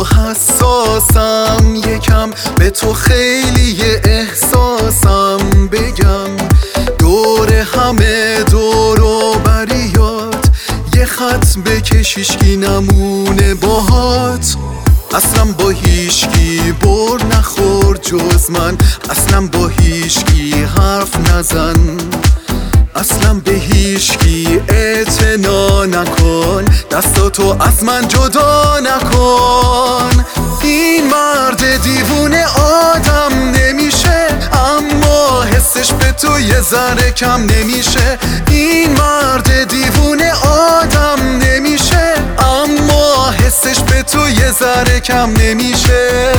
تو حساسم، یکم به تو خیلی احساسم. بگم دور همه دور و بریات یه خط بکشیش کی نمونه باهات. اصلا با هیچکی بر نخور جز من، اصلا با هیچکی حرف نزن، اصلا به هیچکی اعتنا نکن، دستاتو از من جدا نکن. این مرد دیوونه آدم نمیشه، اما حسش به تو یه ذره کم نمیشه. این مرد دیوونه آدم نمیشه، اما حسش به تو یه ذره کم نمیشه.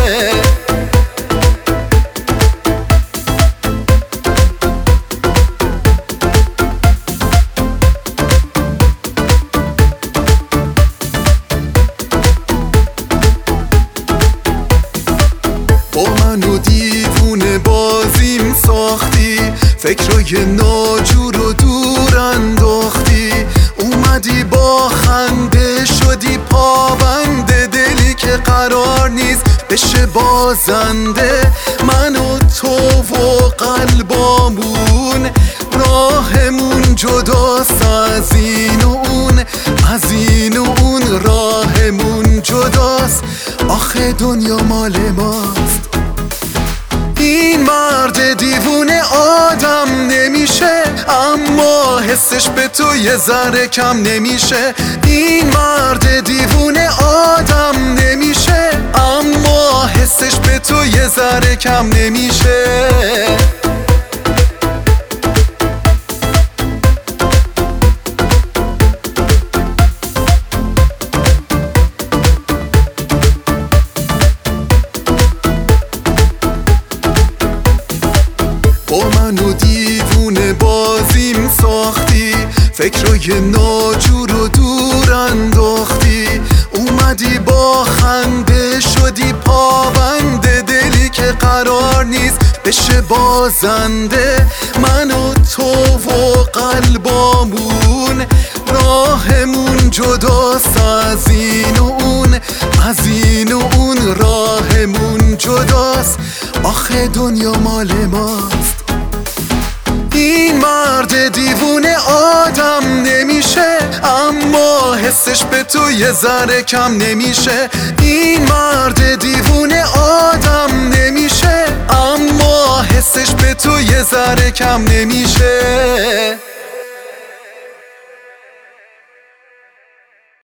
با منو دیوونه بازیم ساختی، فکرای ناجور و دور انداختی. اومدی با خنده شدی پابنده، دلی که قرار نیست بشه بازنده. من و تو و قلبامون راهمون جداست از این و اون، از این و اون راهمون جداست. آخه دنیا مال ماست. این مرد دیوونه آدم نمیشه، اما حسش به تو یه ذره کم نمیشه. این مرد دیوونه آدم نمیشه، اما حسش به تو یه ذره کم نمیشه. با منو دیوونه بازیم ساختی، فکرای ناجور و دور انداختی. اومدی با خنده شدی پابنده، دلی که قرار نیست بشه بازنده. من و تو و قلبامون راهمون جداست از این و اون، از این و اون راهمون جداست. آخه دنیا مال ماست. این مرد دیوونه آدم نمیشه، اما حسش به تو یه ذره کم نمیشه. این مرد دیوونه آدم نمیشه، اما حسش به تو یه ذره کم نمیشه.